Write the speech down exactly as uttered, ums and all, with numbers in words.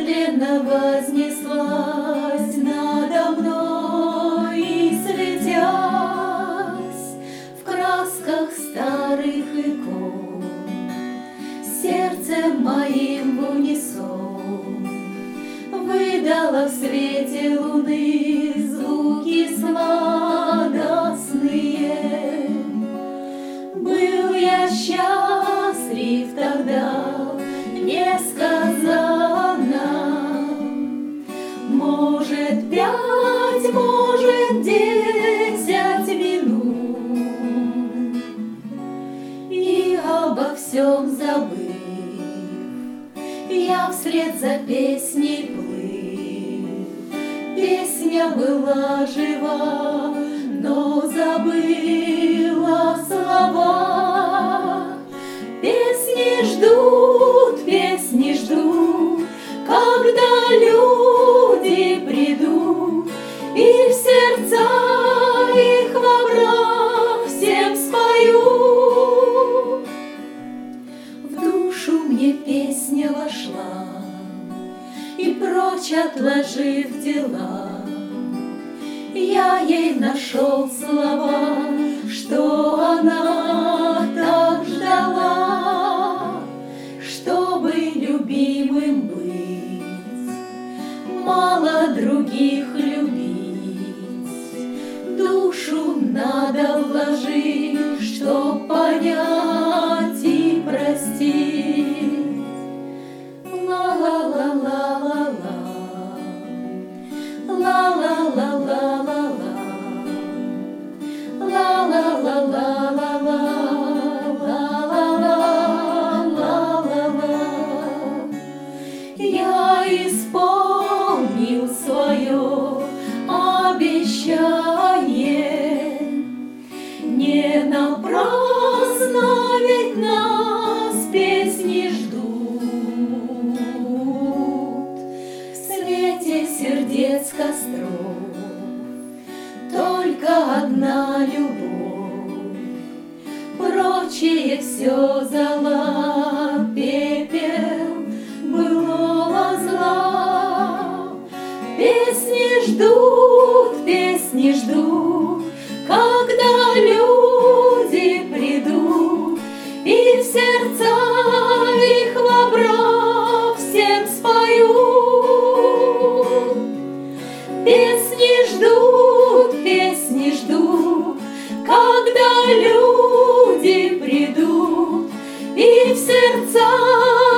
медленно вознеслась надо мной и, светясь в красках старых икон, сердцем моим в унисон выдала в свете луны звуки сладостные. Был я счастлив тогда несказанно, может, пять, может, десять минут, и обо всем забыв, я вслед за песней плыл. Песня была жива, но забыла слова. Песни ждут, песни ждут, когда люди придут, и в сердца их вобрав всем спою. В душу мне песня вошла, и прочь отложив дела, я ей нашел слова, что она так ждала. Чтобы любимым быть, мало других любить, душу надо вложить, чтоб понять и простить. Ла-ла-ла-ла-ла-ла, ла-ла-ла-ла-ла-ла, ла-ла-ла-ла-ла-ла. Я исполнил свое обещание, не напрасно ведь нас песни ждут. В свете сердец костров только одна любовь, прочее все зола, пепел былого зла. Песни ждут, песни ждут, когда люди придут, и в сердца их вобрав всем спою. Песни ждут, песни ждут, когда люди придут, и в сердца